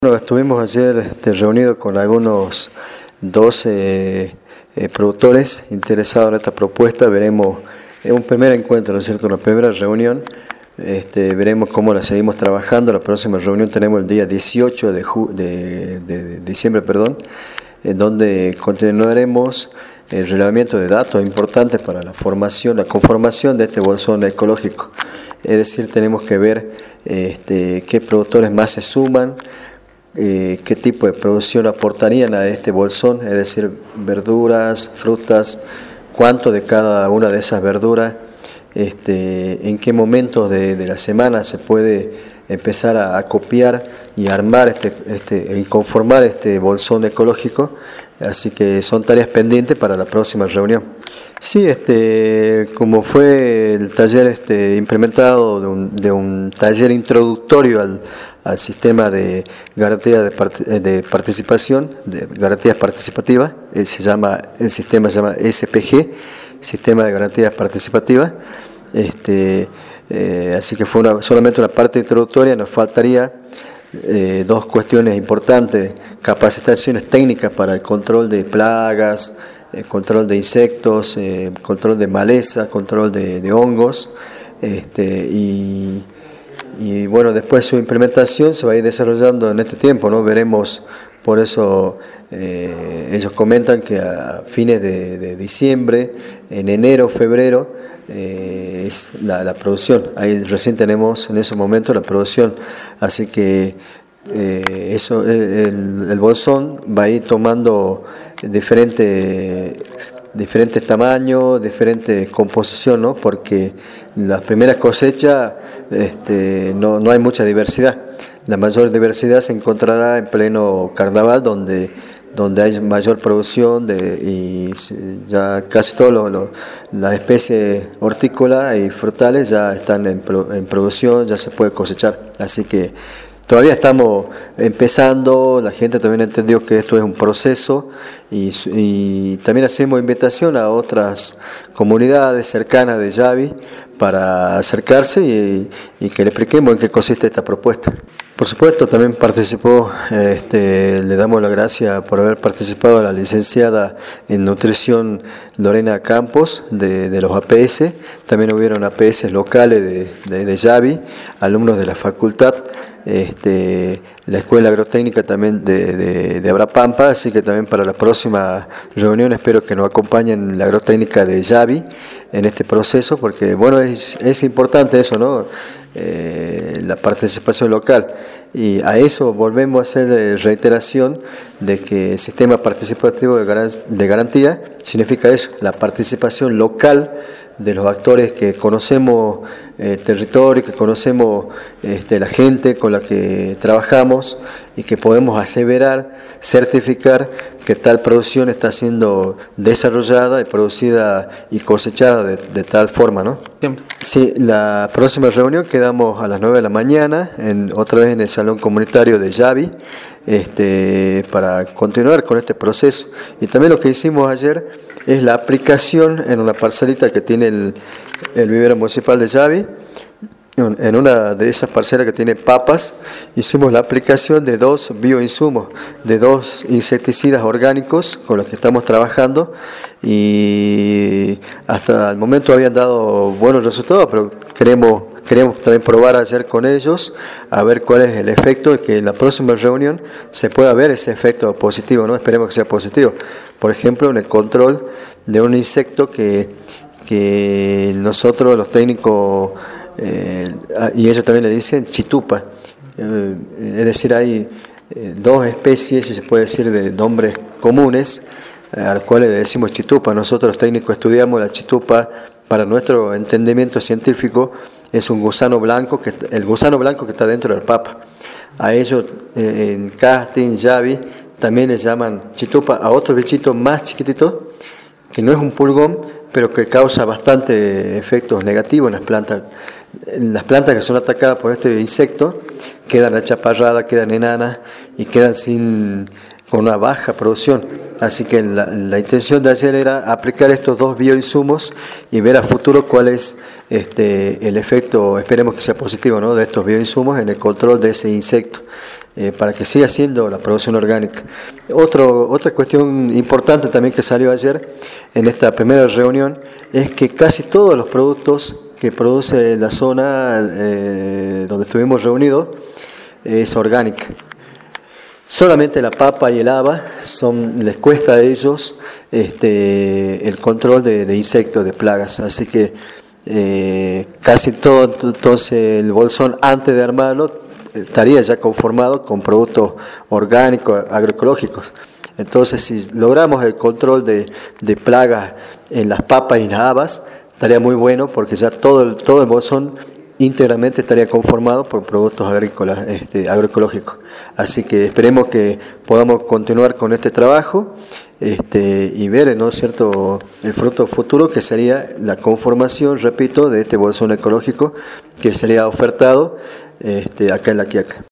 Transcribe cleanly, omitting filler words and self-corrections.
Bueno, estuvimos ayer reunidos con algunos 12 productores interesados en esta propuesta. Veremos, es un primer encuentro, ¿no es cierto?, una primera reunión. Veremos cómo la seguimos trabajando. La próxima reunión tenemos el día 18 de diciembre, en donde continuaremos el relevamiento de datos importantes para la conformación de este bolsón ecológico. Es decir, tenemos que ver qué productores más se suman, qué tipo de producción aportarían a este bolsón, es decir, verduras, frutas, cuánto de cada una de esas verduras, en qué momentos de la semana se puede empezar a copiar y armar y conformar este bolsón ecológico. Así que son tareas pendientes para la próxima reunión. Sí, como fue el taller implementado de un taller introductorio al sistema de garantía de participación, de garantías participativas, el sistema se llama SPG, Sistema de Garantías Participativas. Así que fue solamente una parte introductoria. Nos faltaría dos cuestiones importantes: capacitaciones técnicas para el control de plagas, control de insectos, control de maleza, control de hongos, y bueno, después su implementación se va a ir desarrollando en este tiempo, ¿no? Veremos, por eso ellos comentan que a fines de diciembre, en enero, febrero, es la producción. Ahí recién tenemos en ese momento la producción, así que el bolsón va a ir tomando diferentes tamaños, diferente composición, ¿no? Porque las primeras cosechas no hay mucha diversidad. La mayor diversidad se encontrará en pleno carnaval, donde hay mayor producción y ya casi todas las especies hortícolas y frutales ya están en producción, ya se puede cosechar. Así que todavía estamos empezando. La gente también entendió que esto es un proceso y también hacemos invitación a otras comunidades cercanas de Yavi para acercarse y que le expliquemos en qué consiste esta propuesta. Por supuesto, también participó, le damos las gracias por haber participado la licenciada en nutrición Lorena Campos de los APS. También hubieron APS locales de Yavi, alumnos de la facultad, la Escuela Agrotécnica también de Abrapampa. Así que también para la próxima reunión espero que nos acompañen la Agrotécnica de Yavi en este proceso, porque bueno, es importante eso, ¿no? La participación local, y a eso volvemos a hacer reiteración de que el sistema participativo de garantía significa eso, la participación local de los actores que conocemos el territorio, que conocemos la gente con la que trabajamos y que podemos aseverar, certificar que tal producción está siendo desarrollada y producida y cosechada de tal forma, ¿no? Siempre. Sí, la próxima reunión quedamos a las 9 de la mañana, otra vez en el Salón Comunitario de Yavi, para continuar con este proceso. Y también lo que hicimos ayer es la aplicación en una parcelita que tiene el vivero municipal de Yavi. En una de esas parcelas que tiene papas, hicimos la aplicación de 2 bioinsumos, de 2 insecticidas orgánicos con los que estamos trabajando, y hasta el momento habían dado buenos resultados, pero queremos también probar ayer con ellos, a ver cuál es el efecto, y que en la próxima reunión se pueda ver ese efecto positivo, ¿no? Esperemos que sea positivo. Por ejemplo, en el control de un insecto que nosotros los técnicos, y ellos también le dicen chitupa, es decir, hay 2 especies, si se puede decir, de nombres comunes, a los cuales le decimos chitupa. Nosotros los técnicos estudiamos la chitupa. Para nuestro entendimiento científico es el gusano blanco que está dentro del papa. A ellos en Casting, Yavi, también les llaman chitupa a otro bichito más chiquitito, que no es un pulgón, pero que causa bastante efectos negativos en las plantas. Las plantas que son atacadas por este insecto quedan achaparradas, quedan enanas y quedan con una baja producción. Así que la intención de ayer era aplicar estos 2 bioinsumos y ver a futuro cuál es el efecto, esperemos que sea positivo, ¿no?, de estos bioinsumos en el control de ese insecto. para que siga siendo la producción orgánica. Otra cuestión importante también que salió ayer en esta primera reunión es que casi todos los productos que produce la zona donde estuvimos reunidos es orgánica. Solamente la papa y el haba les cuesta a ellos el control de insectos, de plagas, así que casi todo entonces el bolsón antes de armarlo estaría ya conformado con productos orgánicos, agroecológicos. Entonces si logramos el control de plagas en las papas y las habas, estaría muy bueno porque ya todo el bolsón íntegramente estaría conformado por productos agrícolas, agroecológicos. Así que esperemos que podamos continuar con este trabajo y ver, ¿no es cierto?, el fruto futuro que sería la conformación, repito, de este bolsón ecológico que sería ofertado acá en La Quiaca.